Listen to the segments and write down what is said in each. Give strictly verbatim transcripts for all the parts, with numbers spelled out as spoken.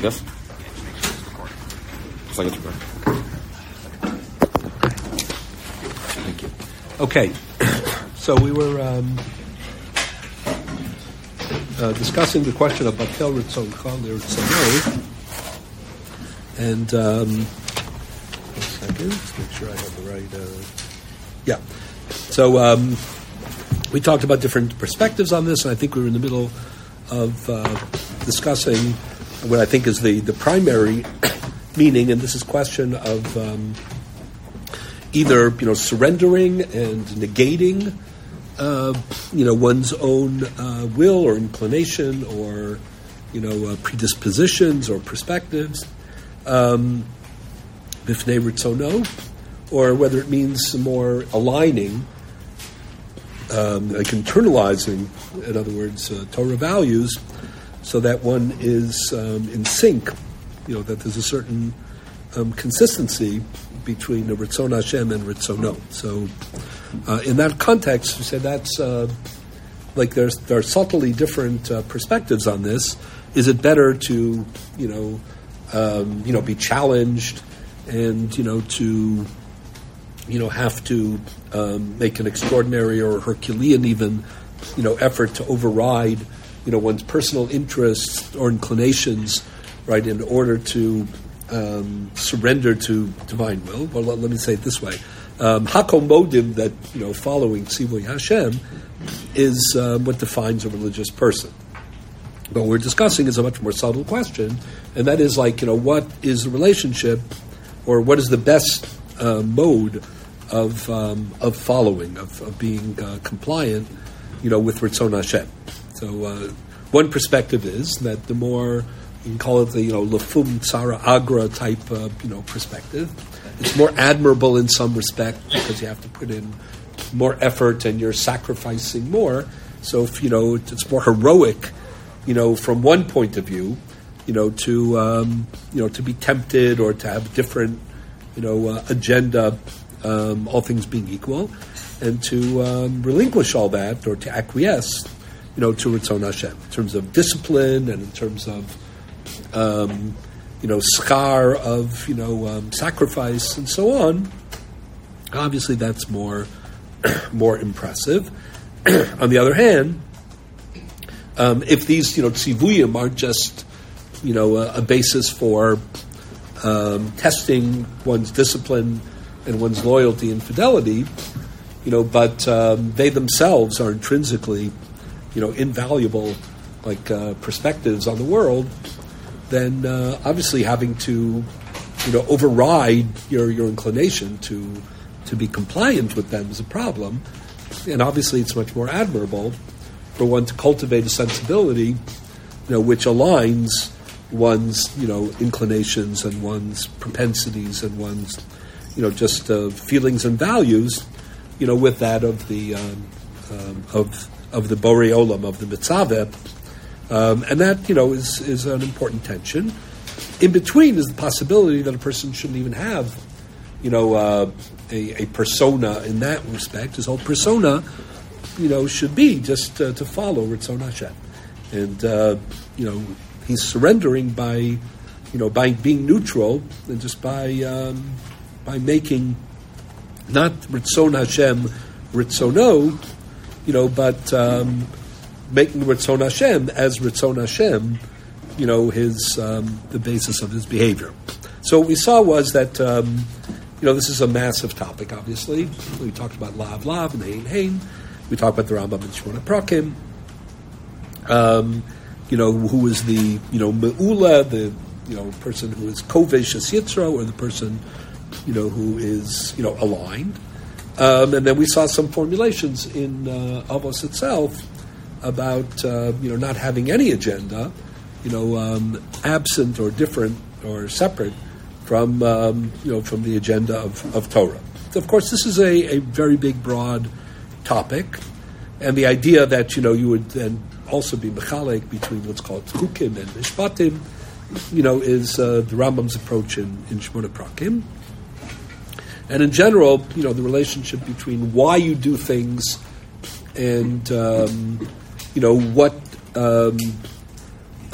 this? Looks like it's recording. Thank you. Okay, so we were um, uh, discussing the question of Batel Ritzoncha L'Ritzono, and um, one second, let's make sure I have the right. Uh, yeah, so um, we talked about different perspectives on this, and I think we were in the middle of uh, discussing what I think is the the primary meaning, and this is question of um, either you know surrendering and negating uh, you know one's own uh, will or inclination or you know uh, predispositions or perspectives, um, bifnei ritzono, or whether it means more aligning, um, like internalizing, in other words, uh, Torah values, so that one is um, in sync. You know, that there's a certain um, consistency between the Ritzon Hashem and Ritzono. So, uh, in that context, we said that's uh, like there's there are subtly different uh, perspectives on this. Is it better to, you know, um, you know, be challenged and you know to, you know, have to um, make an extraordinary or Herculean even, you know, effort to override, you know, one's personal interests or inclinations, right, in order to um, surrender to divine will? Well, let, let me say it this way: um, Hakol Modim, that you know, following Tzivoy Hashem, is um, what defines a religious person. But what we're discussing is a much more subtle question, and that is like, you know, what is the relationship, or what is the best uh, mode of um, of following, of, of being uh, compliant, you know, with Ritzon Hashem. So uh, one perspective is that the more, you can call it the, you know, lefum tzara agra type, uh, you know, perspective. It's more admirable in some respect because you have to put in more effort and you're sacrificing more. So, if, you know, it's more heroic, you know, from one point of view, you know, to, um, you know, to be tempted or to have different, you know, uh, agenda, um, all things being equal, and to um, relinquish all that or to acquiesce, you know, to Ritzon Hashem in terms of discipline and in terms of, um, you know, schar of, you know, um, sacrifice and so on. Obviously, that's more, more impressive. On the other hand, um, if these, you know, tzivuyim aren't just, you know, a, a basis for um, testing one's discipline and one's loyalty and fidelity, you know, but um, they themselves are intrinsically, you know, invaluable, like uh, perspectives on the world, then uh, obviously having to, you know, override your, your inclination to to be compliant with them is a problem. And obviously, it's much more admirable for one to cultivate a sensibility, you know, which aligns one's, you know, inclinations and one's propensities and one's, you know, just uh, feelings and values, you know, with that of the um, um, of of the Borei Olam, of the Mitzaveh, um, and that, you know, is is an important tension. In between is the possibility that a person shouldn't even have, you know, uh, a, a persona in that respect. His whole persona, you know, should be just uh, to follow Ritzon Hashem, and uh, you know, he's surrendering by, you know, by being neutral and just by um, by making not Ritzon Hashem Ritzono, you know, but um, making Ritzon Hashem as Ritzon Hashem, you know, his um, the basis of his behavior. So what we saw was that, um, you know, this is a massive topic, obviously. We talked about Lav Lav and Hein Hein. We talked about the Rambam and Shmona Prakim. Um, you know, who is the, you know, Me'ula, the, you know, person who is Kovesh as Yitzro, or the person, you know, who is, you know, aligned. Um, and then we saw some formulations in uh, Avos itself about, uh, you know, not having any agenda, you know, um, absent or different or separate from, um, you know, from the agenda of, of Torah. So, of course, this is a, a very big, broad topic. And the idea that, you know, you would then also be mechalek between what's called chukim and mishpatim, you know, is uh, the Rambam's approach in, in Shmona Prakim. And in general, you know, the relationship between why you do things and, um, you know, what um,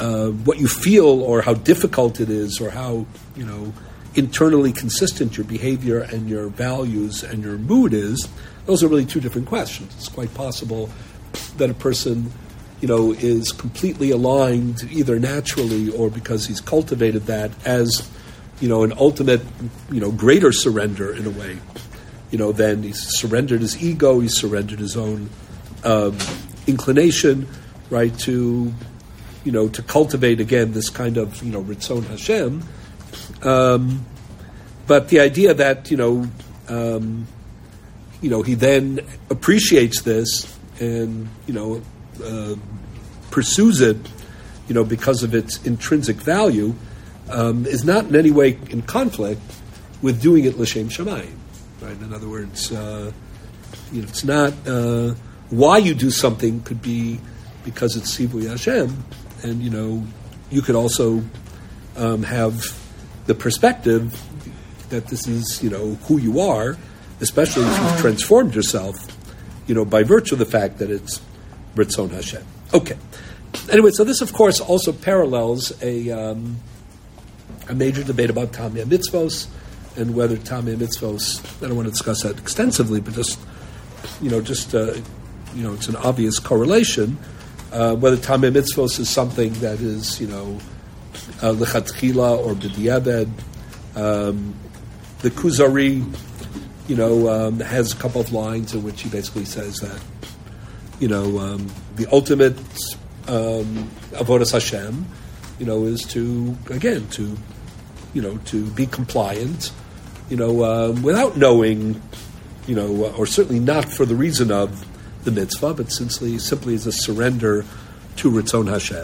uh, what you feel or how difficult it is or how, you know, internally consistent your behavior and your values and your mood is, those are really two different questions. It's quite possible that a person, you know, is completely aligned either naturally or because he's cultivated that as, you know, an ultimate, you know, greater surrender in a way. You know, then he's surrendered his ego, he's surrendered his own um, inclination, right, to, you know, to cultivate again this kind of, you know, Ritzon Hashem. Um, but the idea that, you know, um, you know, he then appreciates this and, you know, uh, pursues it, you know, because of its intrinsic value, um, is not in any way in conflict with doing it l'shem shamayim, right? In other words, uh, you know, it's not uh, why you do something could be because it's Sivui Hashem, and, you know, you could also um, have the perspective that this is, you know, who you are, especially if you've transformed yourself, you know, by virtue of the fact that it's Ritzon Hashem. Okay. Anyway, so this, of course, also parallels a um, a major debate about Tamei Mitzvos and whether Tamei Mitzvos, I don't want to discuss that extensively, but just, you know, just, uh, you know, it's an obvious correlation, uh, whether Tamei Mitzvos is something that is, you know, uh, Lechatchila or B'diabed. Um, the Kuzari, you know, um, has a couple of lines in which he basically says that, you know, um, the ultimate um, avodas Hashem, you know, is to, again, to, you know, to be compliant, you know, um, without knowing, you know, or certainly not for the reason of the mitzvah, but simply, simply as a surrender to Ritzon Hashem.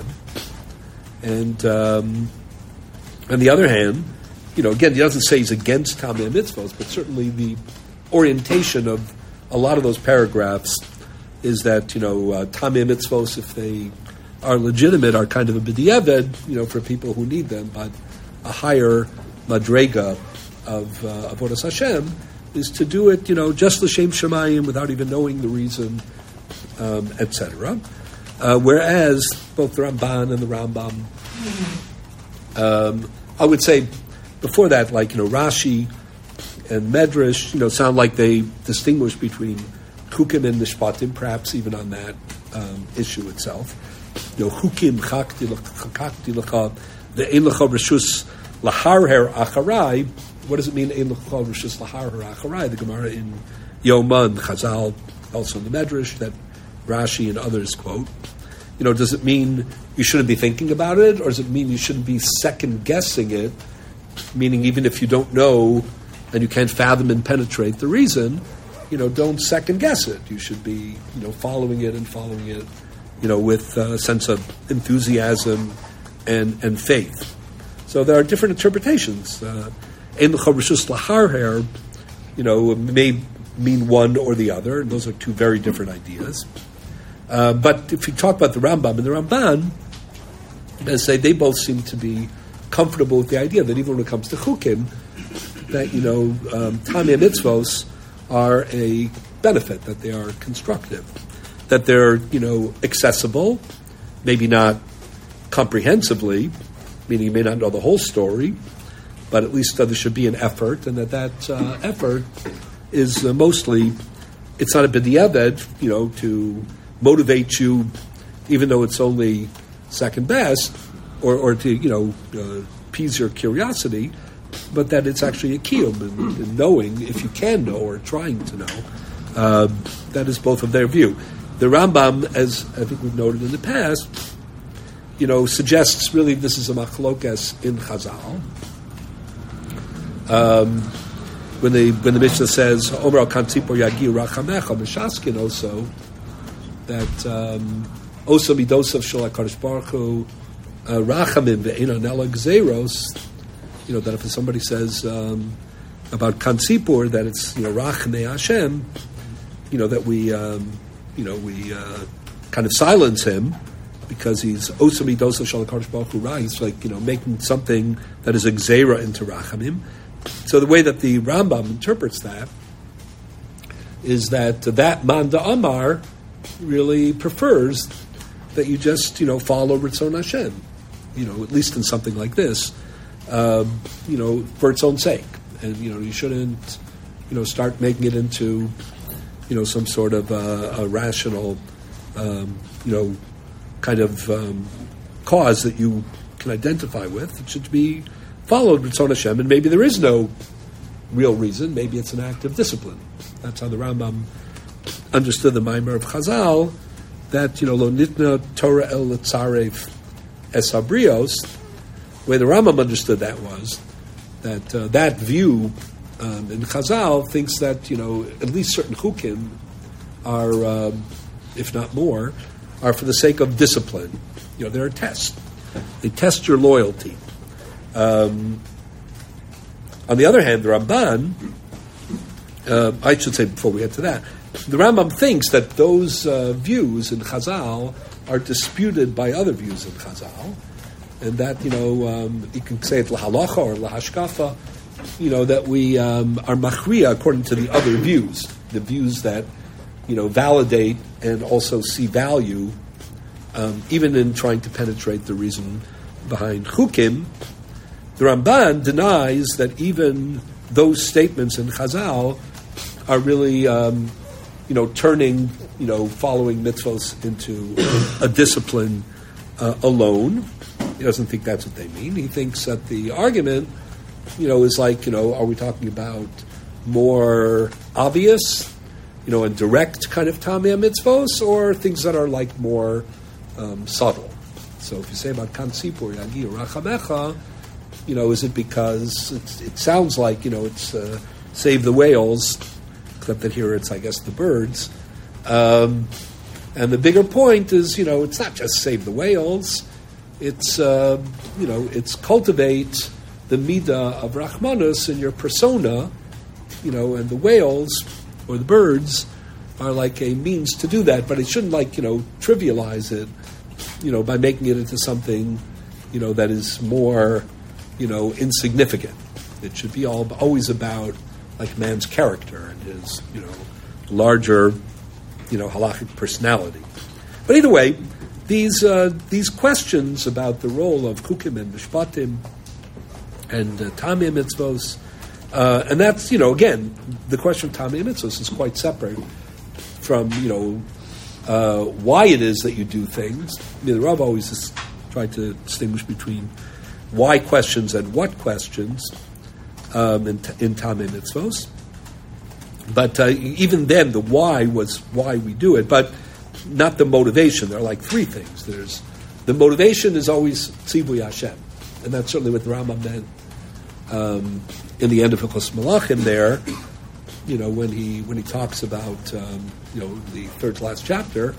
And um, on the other hand, you know, again, he doesn't say he's against Tamei Mitzvos, but certainly the orientation of a lot of those paragraphs is that, you know, uh, Tamei Mitzvos, if they are legitimate, are kind of a b'diavad, you know, for people who need them, but a higher madrega of uh, avodas Hashem is to do it, you know, just l'shem shamayim without even knowing the reason, um, et cetera. Uh, whereas both the Ramban and the Rambam, um, I would say before that, like, you know, Rashi and Medrash, you know, sound like they distinguish between Chukim and Mishpatim, perhaps even on that um, issue itself. You know, Chukim chakti l'cha, the ein l'cha reshus laharher acharai. What does it mean, ein l'cha reshus laharher acharai? The Gemara in Yoma, Chazal, also in the Medrash, that Rashi and others quote. You know, does it mean you shouldn't be thinking about it, or does it mean you shouldn't be second-guessing it, meaning even if you don't know and you can't fathom and penetrate the reason, you know, don't second-guess it. You should be, you know, following it and following it, you know, with a sense of enthusiasm and, and faith. So there are different interpretations. Ein l'cha reshus laharher, you know, may mean one or the other, and those are two very different ideas. Uh, but if you talk about the Rambam and the Ramban, as I say, they both seem to be comfortable with the idea that even when it comes to Chukim, that, you know, um, Tamei Mitzvos are a benefit, that they are constructive, that they're, you know, accessible, maybe not comprehensively, meaning you may not know the whole story, but at least uh, there should be an effort, and that that uh, effort is uh, mostly, it's not a b'diavad, you know, to motivate you, even though it's only second best, or, or to, you know, uh, appease your curiosity, but that it's actually a kiyum, in, in knowing, if you can know, or trying to know. Uh, that is both of their view. The Rambam, as I think we've noted in the past, you know, suggests really this is a machlokas in Chazal. Um, when the when the Mishnah says Omer al Kantzipor Yagiu Rachamecha Mishaskin, also that um, Osa Midosav Shel HaKadosh Baruch Hu Rachamim Ve'enon Ela Gzeros, you know, that if somebody says um, about Kantzipor that it's, you know, Rachamei Hashem, you know, that we um, you know we uh, kind of silence him because he's Osa Midosav Shel HaKadosh Baruch Hu Ra. He's like, you know, making something that is a Gzeira into Rachamim. So the way that the Rambam interprets that is that that Manda Amar really prefers that you just, you know, follow Ritzon Hashem. you know, at least in something like this, um, you know, for its own sake. And, you know, you shouldn't, you know, start making it into, you know, some sort of uh, a rational, um, you know, kind of um, cause that you can identify with. It should be followed with Tzon Hashem, and maybe there is no real reason. Maybe it's an act of discipline. That's how the Rambam understood the Maimer of Chazal, that, you know, lo nitna Torah el letzarev es habrios. The way the Rambam understood that was that uh, that view um, in Chazal thinks that, you know, at least certain chukim are, um, if not more, are for the sake of discipline. You know, they're a test. They test your loyalty. Um, on the other hand, the Ramban, uh, I should say before we get to that, the Rambam thinks that those uh, views in Chazal are disputed by other views in Chazal, and that, you know, um, you can say it lahalacha or lahashkafa, you know, that we um, are machriya according to the other views, the views that, you know, validate and also see value, um, even in trying to penetrate the reason behind chukim. The Ramban denies that even those statements in Chazal are really, um, you know, turning, you know, following mitzvos into a discipline uh, alone. He doesn't think that's what they mean. He thinks that the argument, you know, is like, you know, are we talking about more obvious, you know, and direct kind of tamei mitzvos, or things that are like more um, subtle? So if you say about kan sipur yagi or rachamecha, you know, is it because it's, it sounds like, you know, it's uh, save the whales, except that here it's, I guess, the birds. Um, and the bigger point is, you know, it's not just save the whales. It's, uh, you know, it's cultivate the midah of Rachmanus in your persona, you know, and the whales or the birds are like a means to do that, but it shouldn't, like, you know, trivialize it, you know, by making it into something, you know, that is more, you know, insignificant. It should be all always about, like, man's character and his, you know, larger, you know, halachic personality. But either way, these uh, these questions about the role of chukim and mishpatim and uh, tamei mitzvos, uh, and that's, you know, again, the question of tamei mitzvos is quite separate from, you know, uh, why it is that you do things. I mean, the Rav always has tried to distinguish between why questions and what questions um, in, in tamei mitzvos. But uh, even then, the why was why we do it, but not the motivation. There are like three things. There's the motivation is always tzivui Hashem, and that's certainly what the Rambam meant um, in the end of Hilchos Malachim. There, you know, when he when he talks about um, you know, the third to last chapter,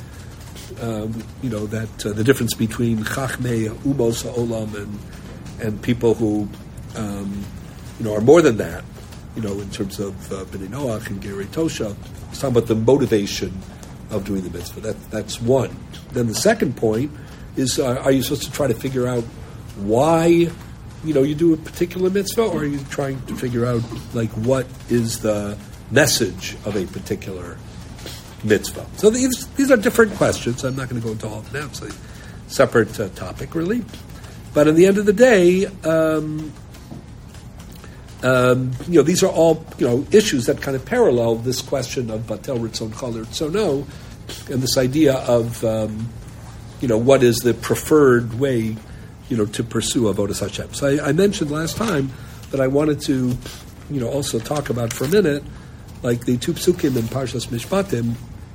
um, you know, that uh, the difference between chachmei umos ha'olam and and people who um, you know, are more than that, you know, in terms of uh, Bnei Noach and Gerei Tosha. It's talking about the motivation of doing the mitzvah. That, that's one. Then the second point is, uh, are you supposed to try to figure out why, you know, you do a particular mitzvah, or are you trying to figure out, like, what is the message of a particular mitzvah? So these these are different questions. I'm not going to go into all of them now. It's a separate uh, topic, really. But at the end of the day, um, Um, you know, these are all, you know, issues that kind of parallel this question of batel ritzon chal ritzono, and this idea of, um, you know, what is the preferred way, you know, to pursue avodas Hashem. So I, I mentioned last time that I wanted to, you know, also talk about for a minute, like the two psukim in Parshas Mishpatim.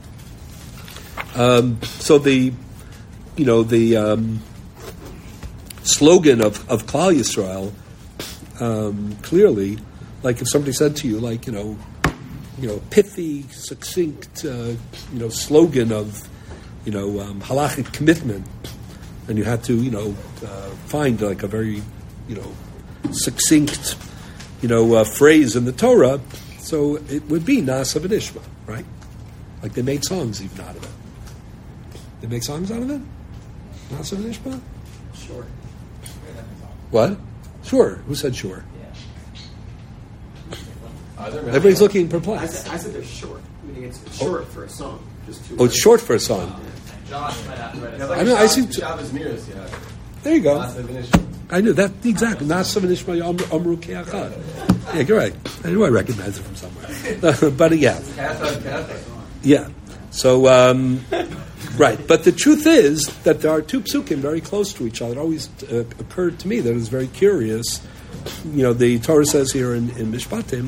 Um, so the, you know, the um, slogan of of Klal Yisrael. Um, clearly, like if somebody said to you, like, you know, you know, pithy, succinct, uh, you know, slogan of, you know, um, halachic commitment, and you had to, you know, uh, find like a very, you know, succinct, you know, uh, phrase in the Torah, so it would be Nasa v'Nishma, right? Like they made songs even out of it. They make songs out of it? Nasa v'Nishma? Sure. What? Sure. Who said sure? Yeah. Uh, Everybody's looking I perplexed. said, I said they're short. Meaning it's, it's short for a song. Just two Oh, it's short for a song. Josh might have read it. Yeah, like I know, I Shabbos- see t- Shabbos mirrors, yeah. There you go. I knew that exactly. Nasa v'nishma amru ke'achad. Yeah, you're right. I knew I recognized it from somewhere. But uh, yeah, yeah. So um, right. But the truth is that there are two psukim very close to each other. It always uh, occurred to me that it was very curious. You know, the Torah says here in, in Mishpatim,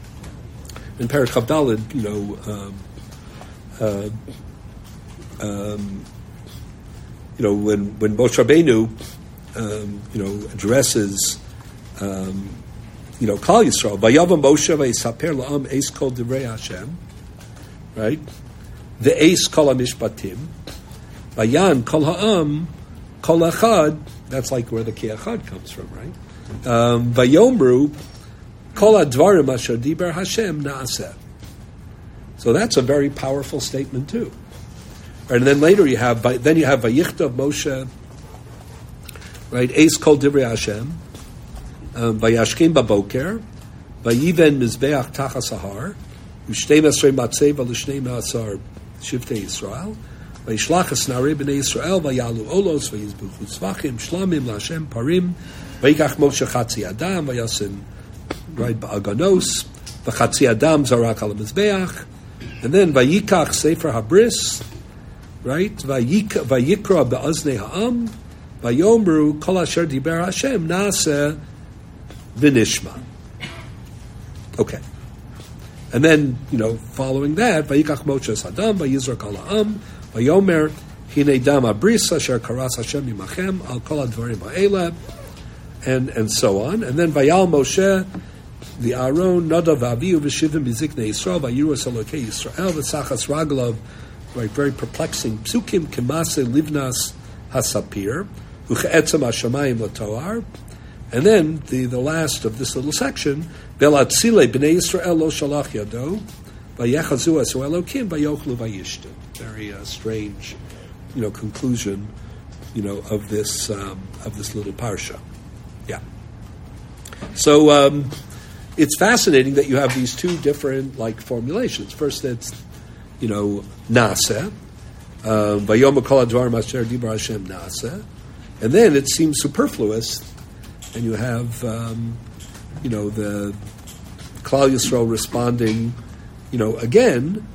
in Perek Chav Daled, you know, um, uh, um, you know, when when Moshe Rabbeinu, um, you know, addresses, um, you know, Klal Yisrael, Vayavam Moshe v'yisaper la'am eis kol divrei Hashem, right? The eis kol hamishpatim, Vayan kol ha'am kol achad. That's like where the Ke'achad comes from, right? Um, Vayomru kol advarim asher diber Hashem na'aseh. So that's a very powerful statement too. Right, and then later you have, then you have Vayichtav Moshe, right? Eis kol divrei Hashem, Vayashkim baboker, Vayiven mizbeach tachas ahar, Ushtei mesrei matzeva l'shnei ma'asar shiftei Yisrael, Vayishlach esnarei b'nei Yisrael, Vayalu olos, Vayizbuchu tzvachim, Shlamim l'Hashem parim, Vayikach Moshe chatzi adam, Vayasin, right, ba'aganos, V'chatzi adam zarak al mizbeach, and then Vayikach sefer habris, right? Vayikra be'aznei ha'am, vayomru kol asher diber Hashem na'aseh v'nishma. Okay. And then, you know, following that, Vayikach Moshe Sadam, Vayizrak al ha'am, vayomer hinei dam abris asher karas Hashem imachem al kol advarim ha'eleh, and and so on. And then Vayal Moshe the Aaron nadav v'avihu v'shivim b'ziknei Yisrael vayiru es Elokei Yisrael v'tzachas raglav. Right, very perplexing. Psukim kemase livnas hasapir, ucheetzam hashamayim latoar, and then the, the last of this little section, velatzile b'nei Yisrael lo shalach yado, vayechazu esu Elokim vayochlu vayishtu. Very uh, strange, you know, conclusion, you know, of this um, of this little parsha. Yeah. So um, it's fascinating that you have these two different like formulations. First, it's you know, Nasa, Vayom Kol Advarim Asher Dibar Hashem Nasa, and then it seems superfluous, and you have, um, you know, the Klal Yisrael responding, you know, again,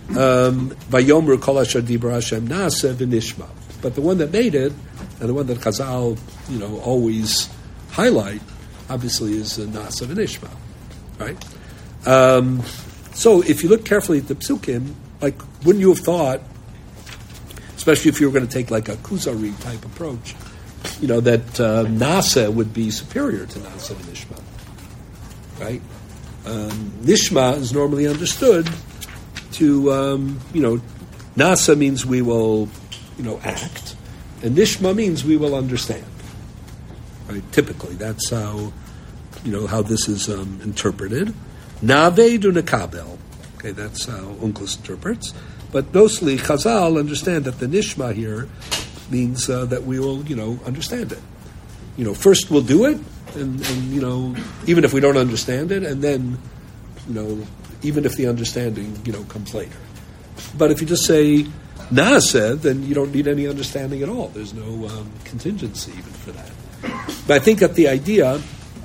Vayom Kol Asher Dibar Hashem Nasa v'nishma. But the one that made it, and the one that Chazal, you know, always highlight, obviously is uh, Nasa v'nishma, right? Um, so if you look carefully at the psukim, like, wouldn't you have thought, especially if you were going to take like a Kuzari type approach, you know, that uh, Nasa would be superior to Nasa and Nishma, right? Um, Nishma is normally understood to, um, you know, Nasa means we will, you know, act, and Nishma means we will understand, right? Typically, that's how, you know, how this is um, interpreted. Nave du nekabel. Okay, that's how Onkelos interprets. But mostly Chazal understand that the Nishma here means uh, that we will, you know, understand it. You know, first we'll do it, and, and, you know, even if we don't understand it, and then, you know, even if the understanding, you know, comes later. But if you just say Naaseh, then you don't need any understanding at all. There's no um, contingency even for that. But I think that the idea,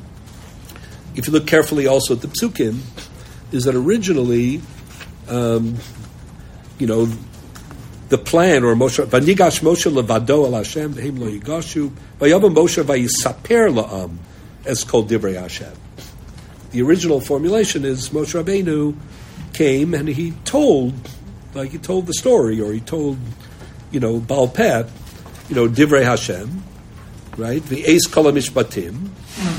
if you look carefully also at the Psukim, is that originally, um, you know, the plan, or Moshe, Vanigash Moshe levado al Hashem, v'hem lo yigashu, vayavam Moshe vayisaper la'am, es kol divrei Hashem. The original formulation is Moshe Rabbeinu came and he told, like he told the story, or he told, you know, Baal Peh, you know, divrei Hashem, right? The eis kol hamishpatim,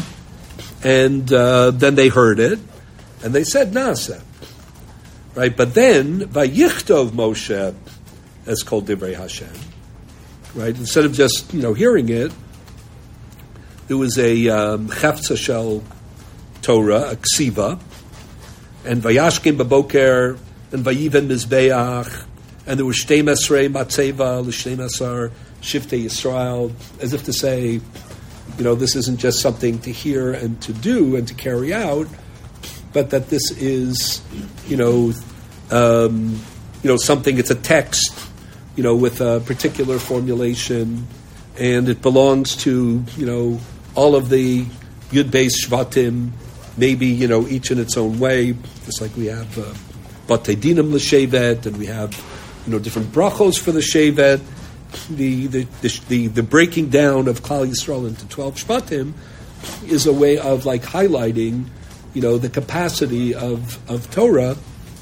and uh, then they heard it, and they said Nasa, right? But then Vayichtov Moshe as called Divrei Hashem, right? Instead of just you know hearing it, there was a um, Chefza Shel Torah, a Ksiva, and Vayashkim Baboker, and Vayiven Mizbeach, and there was Shtei Mesrei Matzeva L'Shnei Masar Shiftei Yisrael, as if to say, you know, this isn't just something to hear and to do and to carry out, but that this is, you know, um, you know, something. It's a text, you know, with a particular formulation, and it belongs to, you know, all of the Yud Beis Shvatim, maybe, you know, each in its own way, just like we have uh, Batei Dinim l'Shevet, and we have, you know, different brachos for the Shevet. The the, the the the breaking down of Klal Yisrael into twelve Shvatim is a way of like highlighting, you know, the capacity of, of Torah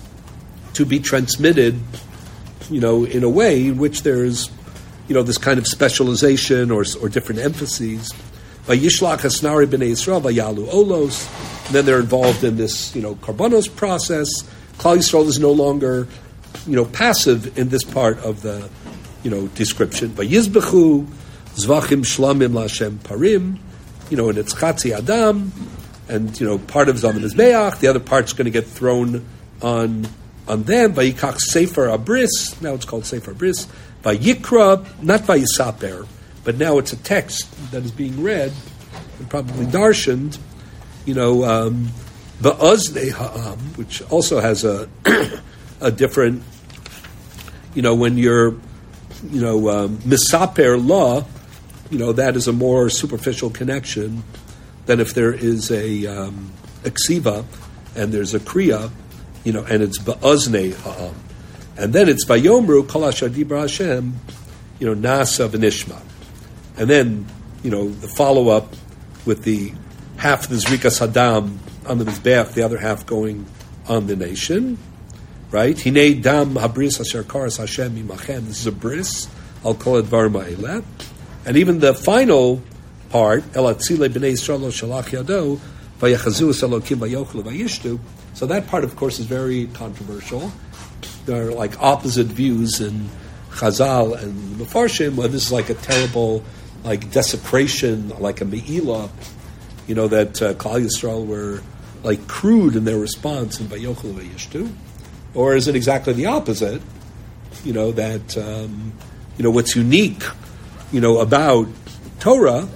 to be transmitted, you know, in a way in which there's, you know, this kind of specialization or or different emphases. Vayishlach hasnari b'nei Yisrael vayalu olos. And then they're involved in this, you know, karbanos process. Klal Yisrael is no longer, you know, passive in this part of the, you know, description. Vayizbechu zvachim shlamim lashem parim. You know, and it's chatzi adam, and, you know, part of is on the mizbeach, the other part's going to get thrown on on them. Vayikach sefer abris. Now it's called sefer abris. Vayikra, not vayisaper, but now it's a text that is being read and probably darshaned. You know, um, Ba'aznei ha'am, which also has a a different, you know, when you're, you know, um, misaper law, you know, that is a more superficial connection than if there is a, um, a ksiva and there's a kriya, you know, and it's Ba'aznei ha'am. And then it's Vayomru kol asher dibra Hashem, you know, nasa v'nishma. And then, you know, the follow-up with the half of the Zrikas Hadam on the Mizbeach, the other half going on the nation, right? Hinei dam habris asher karas Hashem imachem. This is a bris. I'll call it Varma Eleh. And even the final part, El Atzile b'nei Yisrael shalach yado vayachazu es Elokim vayochlu vayishtu. So that part, of course, is very controversial. There are like opposite views in Chazal and Mefarshim, where this is like a terrible, like desecration, like a me'ilah, you know, that uh, Klal Yisrael were like crude in their response in Vayochel Vayishtu, or is it exactly the opposite? You know, that um, you know what's unique, you know, about Torah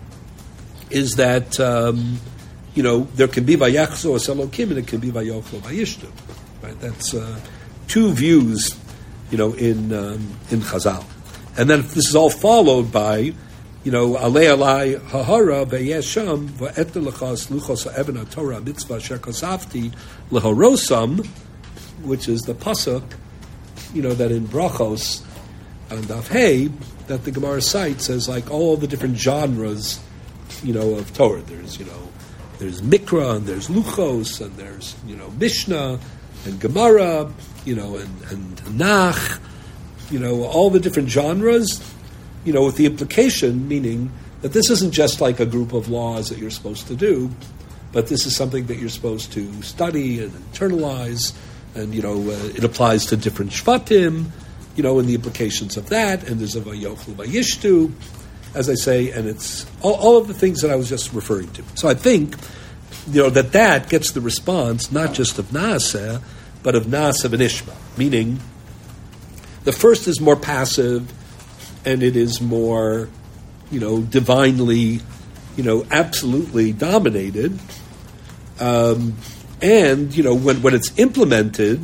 is that um, you know there can be Vayachzo es Elokim and it can be Vayochel Vayishtu, right? That's uh, two views, you know, in um, in Chazal, and then this is all followed by, you know, alei alai hahara ve'yesham va'et lechas luchos ha'evan ha'torah mitzvah asher kosafti lehorosam, which is the pasuk, you know, that in Brachos and Daf Hey that the Gemara cites as like all the different genres, you know, of Torah. There's, you know, there's Mikra and there's Luchos and there's, you know, Mishnah and Gemara, you know, and, and Nach, you know, all the different genres. You know, with the implication, meaning that this isn't just like a group of laws that you're supposed to do, but this is something that you're supposed to study and internalize, and, you know, uh, it applies to different shvatim, you know, and the implications of that, and there's a vayochlu vayishtu, as I say, and it's all, all of the things that I was just referring to. So I think, you know, that that gets the response, not just of Naaseh, but of Naaseh v'nishma, meaning the first is more passive, and it is more, you know, divinely, you know, absolutely dominated. Um, and, you know, when, when it's implemented,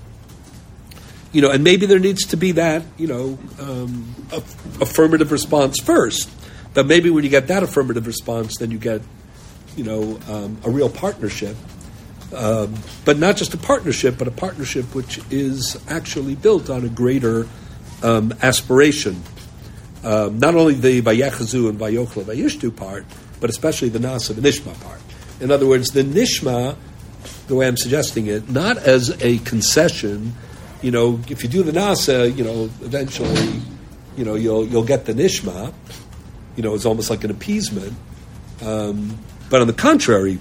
you know, and maybe there needs to be that, you know, um, affirmative response first. But maybe when you get that affirmative response, then you get, you know, um, a real partnership. Um, but not just a partnership, but a partnership which is actually built on a greater um, aspiration. Um, not only the Vayechazu and Vayochla Vayishtu part, but especially the Nasa and Nishma part. In other words, the Nishma, the way I'm suggesting it, not as a concession. You know, if you do the Nasa, you know, eventually, you know, you'll you'll get the Nishma. You know, it's almost like an appeasement. Um, but on the contrary,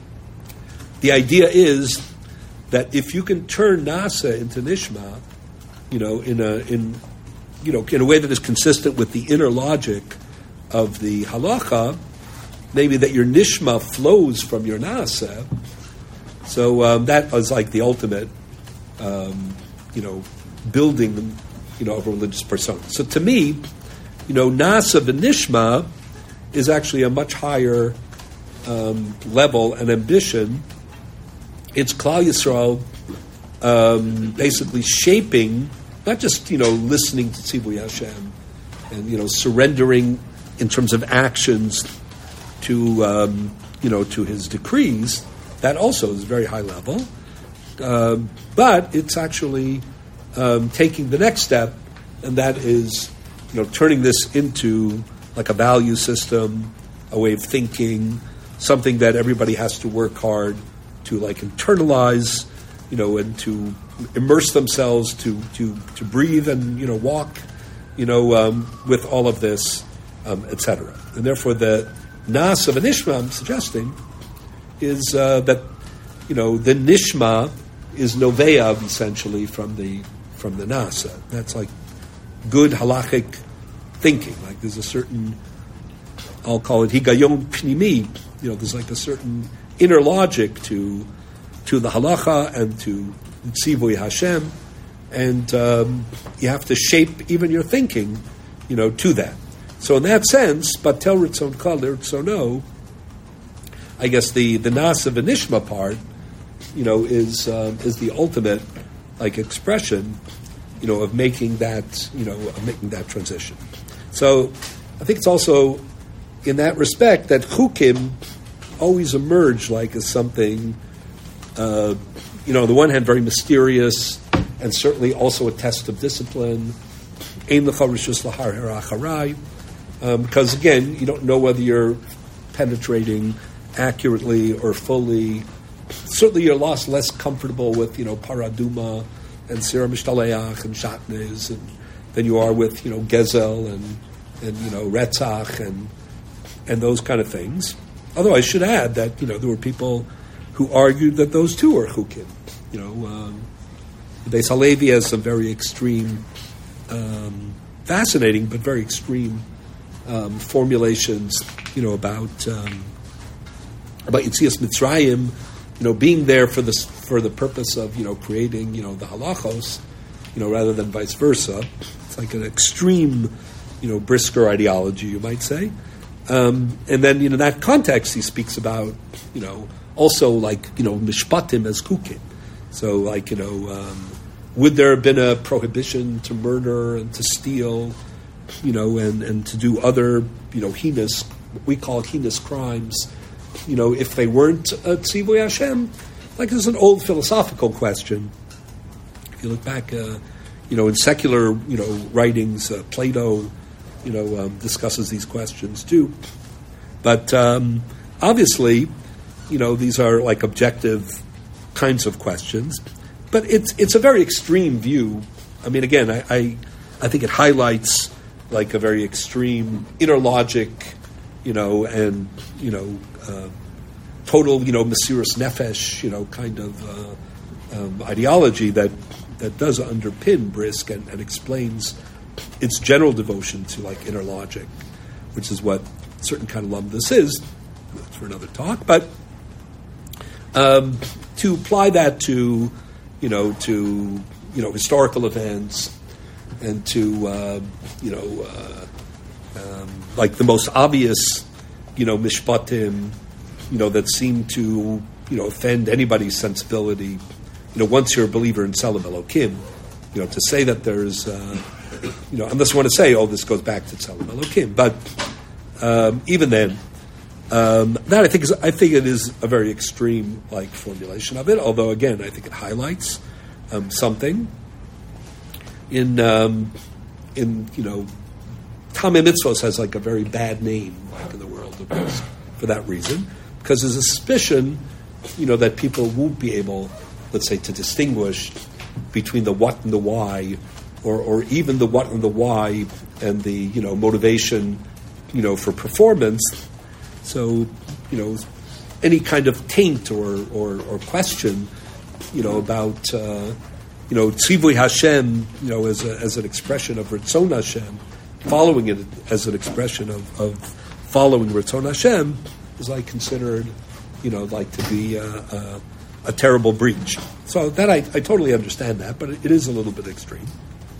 the idea is that if you can turn Nasa into Nishma, you know, in a in you know, in a way that is consistent with the inner logic of the halacha, maybe that your nishma flows from your nasa. So um, that was like the ultimate, um, you know, building, you know, of a religious persona. So to me, you know, nasa v'nishma is actually a much higher um, level and ambition. It's Klal Yisrael um, basically shaping, not just, you know, listening to Tzivui Hashem and you know, surrendering in terms of actions to um, you know to his decrees. That also is very high level, uh, but it's actually um, taking the next step, and that is you know turning this into like a value system, a way of thinking, something that everybody has to work hard to like internalize, you know, and to immerse themselves, to to to breathe and you know walk, you know, um, with all of this, um, et cetera. And therefore, the nas of a nishma, I'm suggesting, is uh, that you know the nishma is noveav essentially from the from the nasa. That's like good halachic thinking. Like there's a certain, I'll call it higayon pnimi. You know, there's like a certain inner logic to to the halacha and to tzivui Hashem, and um, you have to shape even your thinking, you know, to that. So in that sense, batel ritzoncha l'ritzono, I guess the the nas of a nishma part, you know, is um, is the ultimate like expression, you know, of making that you know of making that transition. So I think it's also in that respect that chukim always emerge like as something, uh, you know, on the one hand very mysterious and certainly also a test of discipline. Ein lecha rishus lahar haracharai, because again you don't know whether you're penetrating accurately or fully. Certainly you're lost less comfortable with, you know, paraduma and sira mishtaleach and shatnez and than you are with, you know, gezel and, and you know, retzach and and those kind of things. Although I should add that, you know, there were people who argued that those two were chukim. You know, um, Beis Halevi has some very extreme, um, fascinating but very extreme um, formulations, you know, about um, about Yetzias Mitzrayim, you know, being there for this for the purpose of, you know, creating, you know, the halachos, you know, rather than vice versa. It's like an extreme, you know, Brisker ideology, you might say. Um, and then, you know, in that context, he speaks about, you know, also like, you know, mishpatim as kukim. So, like, you know, um, would there have been a prohibition to murder and to steal, you know, and, and to do other, you know, heinous, we call it heinous crimes, you know, if they weren't a tzivui Hashem? Like, this is an old philosophical question. If you look back, uh, you know, in secular, you know, writings, uh, Plato, you know, um, discusses these questions too. But um, obviously, you know, these are like objective kinds of questions. But it's it's a very extreme view. I mean, again, I I, I think it highlights like a very extreme inner logic, you know, and, you know, uh, total, you know, Mesiras Nefesh, you know, kind of uh, um, ideology that, that does underpin Brisk and, and explains its general devotion to like inner logic, which is what certain kind of lumdus is. That's for another talk. But um, to apply that to, you know, to you know historical events and to uh, you know uh, um, like the most obvious, you know, mishpatim, you know, that seem to you know offend anybody's sensibility. You know, once you're a believer in Tzelem Elokim, you know, to say that there's uh, you know, unless you want to say, oh, this goes back to Tzelem Elokim. But um, even then, um, that I think is, I think it is a very extreme like formulation of it. Although again, I think it highlights um, something in um, in you know, Tamei Mitzvos has like a very bad name like in the world of course, for that reason, because there's a suspicion, you know, that people won't be able, let's say, to distinguish between the what and the why. Or, or even the what and the why and the, you know, motivation, you know, for performance. So, you know, any kind of taint or, or, or question, you know, about, uh, you know, tzivui Hashem, you know, as a, as an expression of Ritzon Hashem, following it as an expression of, of following Ritzon Hashem is like considered, you know, like to be a, a, a terrible breach. So that I, I totally understand that, but it, it is a little bit extreme.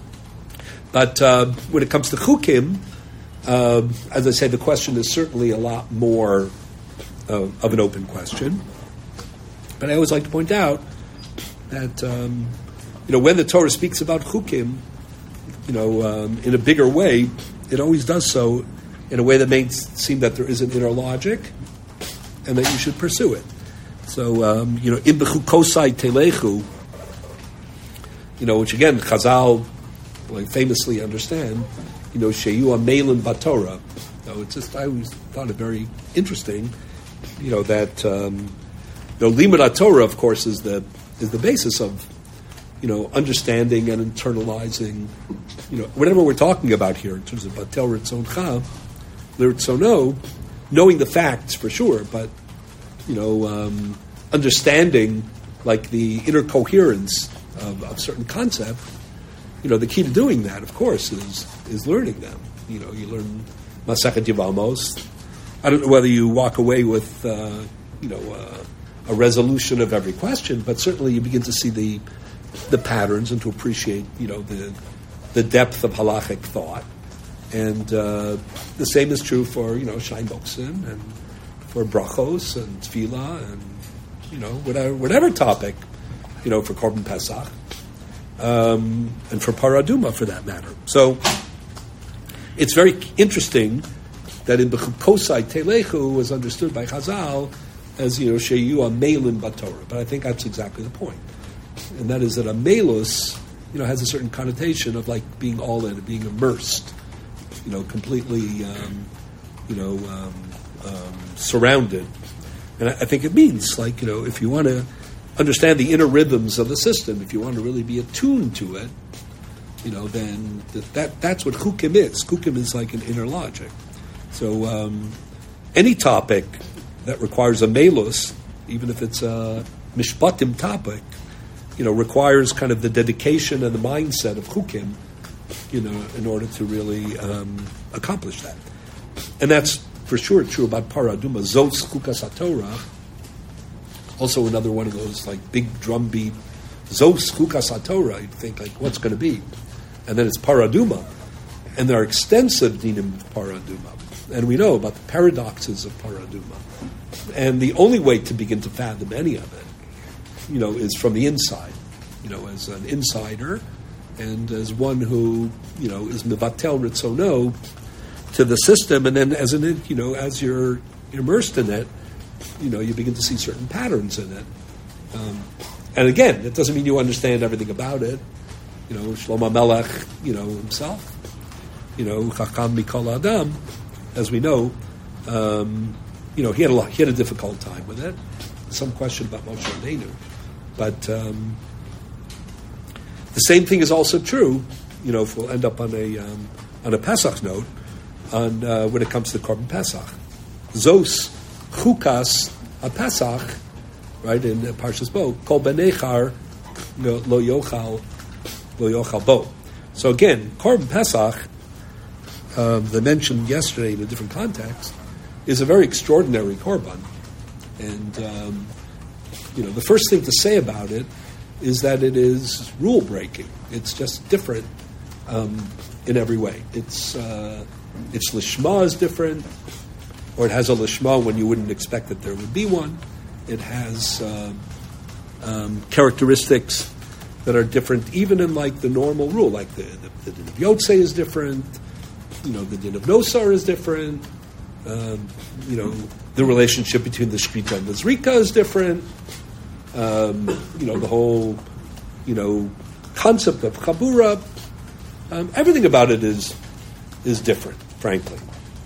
But uh, when it comes to chukim, uh, as I say, the question is certainly a lot more uh, of an open question. But I always like to point out that um, you know when the Torah speaks about chukim, you know, um, in a bigger way, it always does so in a way that makes it seem that there is an inner logic and that you should pursue it. So, um, you know, in bechukosai telechu, you know, which again, Chazal like famously understand, you know, sheyu amelin batorah. So it's just, I always thought it very interesting, you know, that, um, you know, limud Torah, of course, is the is the basis of, you know, understanding and internalizing, you know, whatever we're talking about here in terms of batel ritzoncha, liritzono, knowing the facts for sure, but, you know, um, understanding like the inner coherence of, of certain concept. You know, the key to doing that, of course, is is learning them. You know, you learn Masechet Yevamos. I don't know whether you walk away with, uh, you know, uh, a resolution of every question, but certainly you begin to see the the patterns and to appreciate, you know, the the depth of halachic thought. And uh, the same is true for, you know, Shain Moksin and for brachos and tefillah and, you know, whatever whatever topic, you know, for Korban Pesach. Um, and for Paraduma, for that matter. So it's very interesting that in Bechukosai Telechu was understood by Chazal as, you know, Sheyu Amelin Batorah. But I think that's exactly the point. And that is that Amelus, you know, has a certain connotation of like being all in, being immersed, you know, completely, um, you know, um, um, surrounded. And I, I think it means, like, you know, if you want to understand the inner rhythms of the system, if you want to really be attuned to it, you know, then that, that that's what chukim is. Chukim is like an inner logic. So um, any topic that requires a melus, even if it's a mishpatim topic, you know, requires kind of the dedication and the mindset of chukim, you know, in order to really um, accomplish that. And that's for sure true about Paraduma. Zos chukas haTorah. Also another one of those like big drumbeat, Zos Chukas HaTorah, you'd think like, what's going to be? And then it's Paraduma. And there are extensive dinim of Paraduma. And we know about the paradoxes of Paraduma. And the only way to begin to fathom any of it, you know, is from the inside. You know, as an insider and as one who, you know, is Mevatel Ritzono to the system. And then as an, you know, as you're immersed in it, you know, you begin to see certain patterns in it. Um, and again, it doesn't mean you understand everything about it. You know, Shlomo Melech, you know, himself, you know, Chacham Mikol Adam, as we know, um, you know, he had a lot, he had a difficult time with it. Some question about Moshe Rabbeinu. But um, the same thing is also true, you know, if we'll end up on a um, on a Pesach note, on uh, when it comes to Korban Pesach. Zos Chukas HaPesach, right, in uh, Parshas Bo, Kol Benechar Lo Yochal Lo Yochal Bo. So again, Korban Pesach, um, the mentioned yesterday in a different context, is a very extraordinary Korban. And, um, you know, the first thing to say about it is that it is rule-breaking. It's just different um, in every way. It's, uh, its lishma is different, or it has a lishma when you wouldn't expect that there would be one. It has uh, um, characteristics that are different, even in like the normal rule, like the, the, the din of Yotze is different, you know, the din of Nosar is different, um, you know, the relationship between the Shkrita and the Zrika is different, um, you know, the whole, you know, concept of Chabura, um, everything about it is is different, frankly.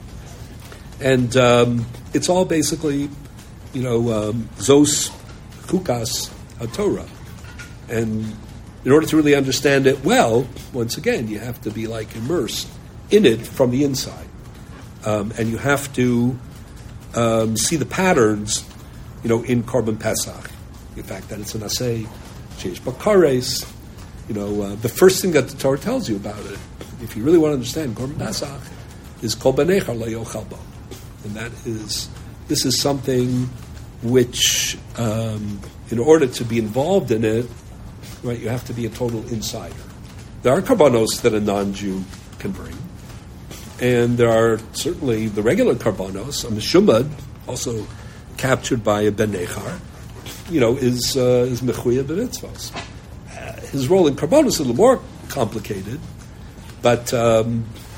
And um, it's all basically, you know, um, Zos Chukas HaTorah. And in order to really understand it well, once again, you have to be like immersed in it from the inside. Um, and you have to um, see the patterns, you know, in Korban Pesach. The fact that it's an asay, Sheish Bakares, you know, uh, the first thing that the Torah tells you about it, if you really want to understand Korban Pesach, is Kol Benechar Lo Yochal Bo. And that is, this is something which, um, in order to be involved in it, right, you have to be a total insider. There are karbanos that a non-Jew can bring. And there are certainly the regular karbanos. A meshumad, also captured by a ben nechar, you know, is uh, is mechuya b'mitzvos. Uh, his role in karbanos is a little more complicated, but um,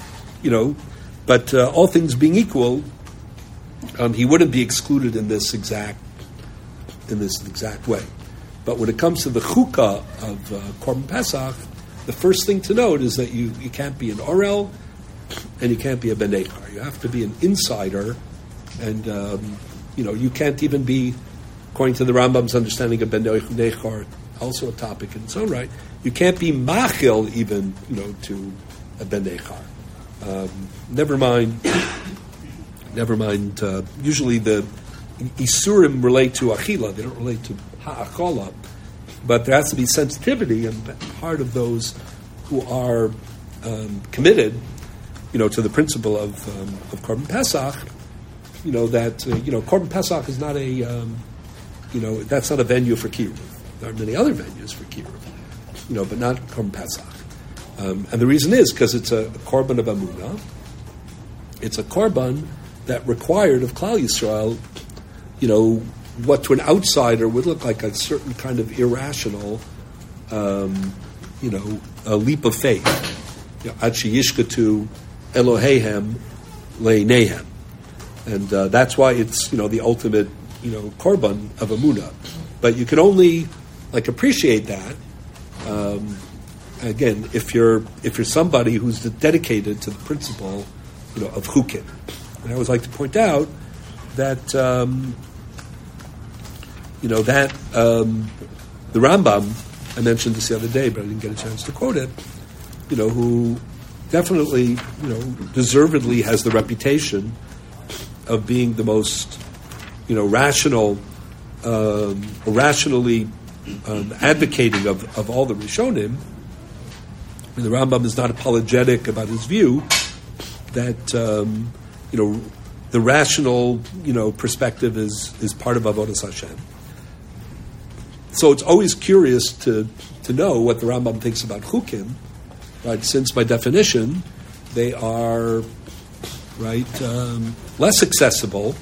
you know, but uh, all things being equal, um, he wouldn't be excluded in this exact in this exact way. But when it comes to the chukah of uh, Korban Pesach, the first thing to note is that you, you can't be an orel and you can't be a ben nechar. You have to be an insider, and um, you know you can't even be, according to the Rambam's understanding of ben nechar, also a topic in its own right. You can't be machil even, you know, to a ben nechar. Um, never mind. Never mind. Uh, usually the isurim relate to achila; they don't relate to ha'achola. But there has to be sensitivity, and part of those who are um, committed, you know, to the principle of um, of Korban Pesach, you know that uh, you know Korban Pesach is not a um, you know that's not a venue for kiruv. There are many other venues for kiruv, you know, but not Korban Pesach. Um, and the reason is because it's a, a korban of Amunah. It's a korban that required of Klal Yisrael, you know, what to an outsider would look like a certain kind of irrational, um, you know, a leap of faith. Ad sheyishkatu Elohehem leinehem, and uh, that's why it's you know the ultimate you know korban of Amunah. But you can only like appreciate that. Um, Again, if you're if you're somebody who's dedicated to the principle, you know, of chukim, and I always like to point out that um, you know that um, the Rambam, I mentioned this the other day, but I didn't get a chance to quote it. You know, who definitely, you know, deservedly has the reputation of being the most, you know, rational, um, rationally um, advocating of, of all the Rishonim. And the Rambam is not apologetic about his view that um, you know the rational you know perspective is is part of Avodas Hashem. So it's always curious to to know what the Rambam thinks about chukim, right? Since by definition they are right um, less accessible.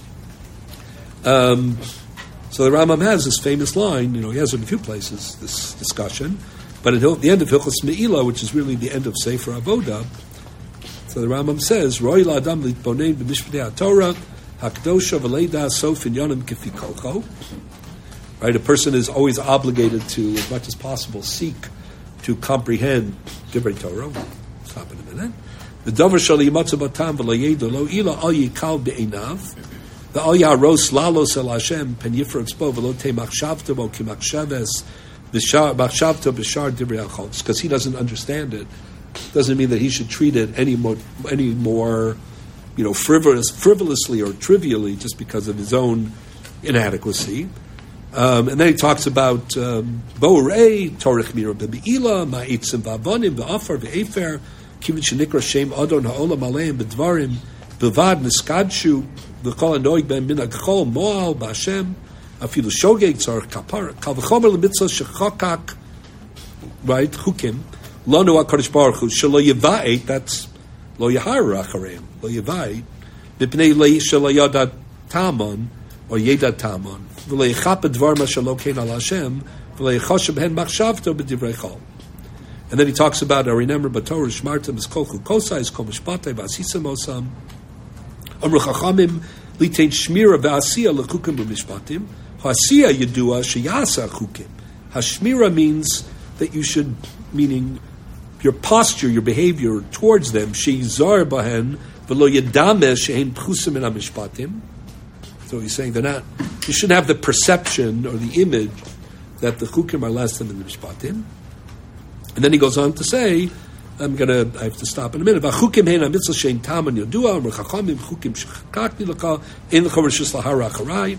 Um, so the Rambam has this famous line. You know, he has it in a few places. This discussion. But at the end of Hilchos Me'ilah, which is really the end of Sefer Avodah, so the Rambam says, "Roi la'adam litbonen b'mishpatei haTorah hakdosha v'leida sof inyanim kefi kolcho." Right, a person is always obligated to, as much as possible, seek to comprehend Divrei Torah. Stop in a minute. The davar shali yimatzu batam v'loyedo lo ila al yikal be'einav the al yaros lalos el Hashem pen yifra expo v'lo te machshavta bo ki machshaves. Because he doesn't understand it, doesn't mean that he should treat it any more, any more, you know, frivolous, frivolously or trivially, just because of his own inadequacy. Um, and then he talks about Bo'urei Torich Mira Be'ila Ma'itzim Va'avonim Va'afar Ve'efer Kivin Shenikra Shem Adon Ha'olam Aleim B'dvarim B'vad Niskadshu V'kol Anoig Ben Minag Chol Mo'al B'Hashem. Afilu shogeg tzar kapara kal v'chomer l'mitzvah shechakak right chukim lo nu HaKadosh Baruch Hu shelo yiva'et that's lo yahar achareim lo yiva'et mipnei le shelo yadat tamon or yedat tamon v'lo yichap dvar ma shelo kein al Hashem v'lo yichoshem hen machshavto b'divrei chol. And then he talks about I remember b'torah shmartem es kolchu kosai es kol mishpatei v'asisem osam amru chachamim litein shmira v'asiya l'chukim b'mishpatim. Hasiya yedua sheyasa chukim. Hashmira means that you should, meaning your posture, your behavior towards them. Sheizar bahen v'lo yedameh she'en pchusim in hamishpatim. So he's saying they're not. You shouldn't have the perception or the image that the chukim are less than the mishpatim. And then he goes on to say, I'm gonna. I have to stop in a minute. V'chukim hein hamitzvah she'en taman yedua u'mechachamim chukim shechakni l'ka ein l'cha rishus lahara acharai.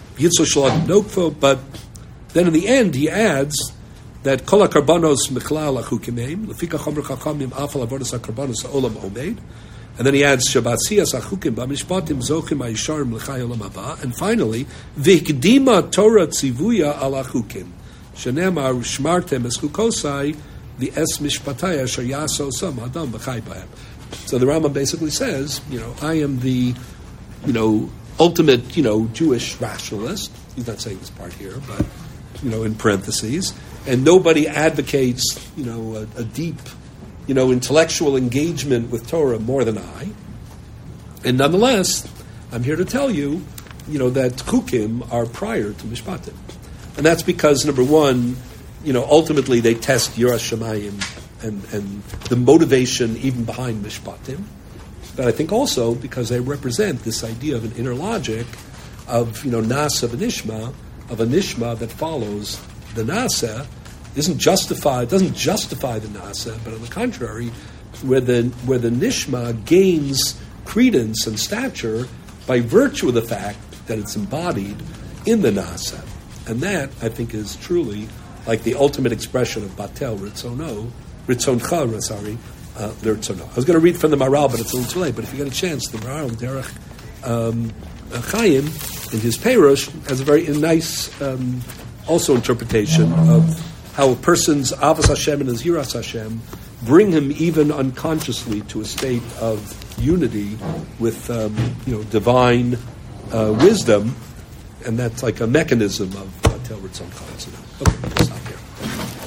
But then in the end he adds that kol karbanos michlal achukim lefika chomer chachamim afal avodas karbanos olam omeid, and then he adds shabatziyas achukim b'mishpatim zochim ayisharim l'chay olam haba, and finally v'ikdima Torah tzivuya al achukim shenemar shmartem es chukosai the es mishpataya asher yaso sam adam b'chay b'hem. So the Rambam basically says, you know, I am the, you know, ultimate, you know, Jewish rationalist. He's not saying this part here, but, you know, in parentheses. And nobody advocates, you know, a, a deep, you know, intellectual engagement with Torah more than I. And nonetheless, I'm here to tell you, you know, that chukim are prior to mishpatim. And that's because, number one, you know, ultimately they test Yiras Shamayim and, and the motivation even behind mishpatim. But I think also because they represent this idea of an inner logic of, you know, nasa v'nishma, of a nishma that follows the nasa, isn't justified, doesn't justify the nasa, but on the contrary, where the where the nishma gains credence and stature by virtue of the fact that it's embodied in the nasa. And that, I think, is truly like the ultimate expression of batel ritzono, ritzoncha, sorry, uh, l'ritzono. I was going to read from the Maral, but it's a little too late. But if you get a chance, the Maral, Derech um, Chaim, in his Perush, has a very nice, um, also interpretation of how a person's Avos Hashem and his Yiras Hashem bring him even unconsciously to a state of unity with, um, you know, divine uh, wisdom, and that's like a mechanism of uh, Tel Ritzon Chai. Okay, we'll stop here.